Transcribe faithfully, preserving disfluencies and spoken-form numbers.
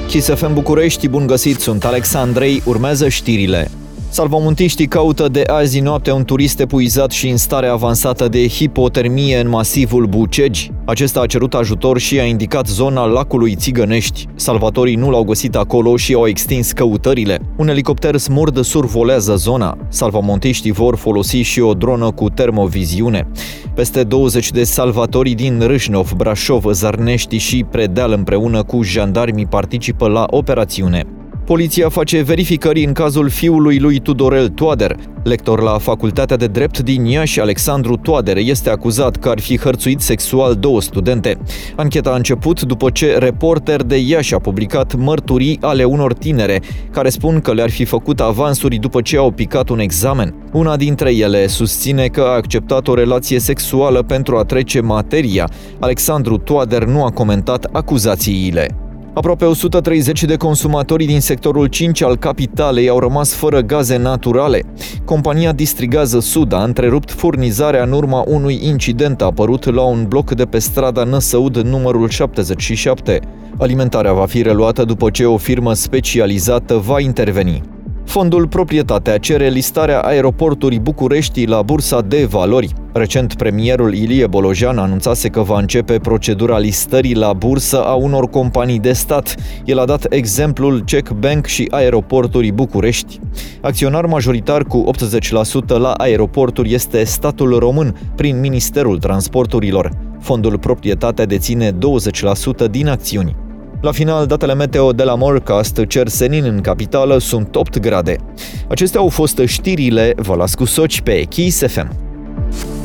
Kiss F M București, bun găsit, sunt Alex Andrei, urmează știrile. Salvamontiștii caută de azi noapte un turist epuizat și în stare avansată de hipotermie în masivul Bucegi. Acesta a cerut ajutor și a indicat zona lacului Țigănești. Salvatorii nu l-au găsit acolo și au extins căutările. Un elicopter smurd survolează zona. Salvamontiștii vor folosi și o dronă cu termoviziune. Peste douăzeci de salvatori din Râșnov, Brașov, Zărnești și Predeal împreună cu jandarmii participă la operațiune. Poliția face verificări în cazul fiului lui Tudorel Toader. Lector la Facultatea de Drept din Iași, Alexandru Toader este acuzat că ar fi hărțuit sexual două studente. Ancheta a început după ce Reporter de Iași a publicat mărturii ale unor tinere care spun că le-ar fi făcut avansuri după ce au picat un examen. Una dintre ele susține că a acceptat o relație sexuală pentru a trece materia. Alexandru Toader nu a comentat acuzațiile. Aproape o sută treizeci de consumatori din sectorul cinci al capitalei au rămas fără gaze naturale. Compania Distrigaz Sud a întrerupt furnizarea în urma unui incident apărut la un bloc de pe strada Năsăud numărul șaptezeci și șapte. Alimentarea va fi reluată după ce o firmă specializată va interveni. Fondul Proprietatea cere listarea Aeroportului București la Bursa de Valori. Recent, premierul Ilie Bolojan anunțase că va începe procedura listării la bursă a unor companii de stat. El a dat exemplul Czech Bank și Aeroportului București. Acționar majoritar cu optzeci la sută la aeroporturi este statul român, prin Ministerul Transporturilor. Fondul Proprietatea deține douăzeci la sută din acțiuni. La final, datele meteo de la Morecast cer senin în capitală, sunt opt grade. Acestea au fost știrile, vă las cu soci pe Kiss F M.